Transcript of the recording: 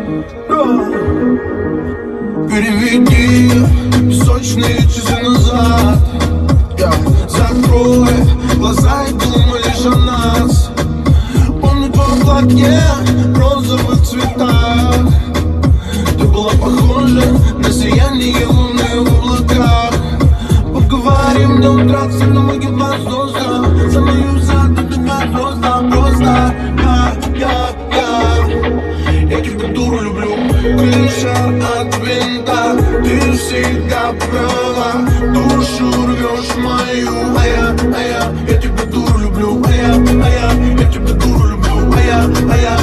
Переведи песочные часы назад. Закрой глаза и думай лишь о нас. Помню твой платье в розовых цветах. Ты была похожа на сияние луны в облаках. Поговорим до утра, со мной гибать сложно. За мою заду тебя просто я тебя дуру люблю. Крыша от винта, ты всегда права. Душу рвешь мою, я тебя дуру люблю. Я тебя дуру люблю, я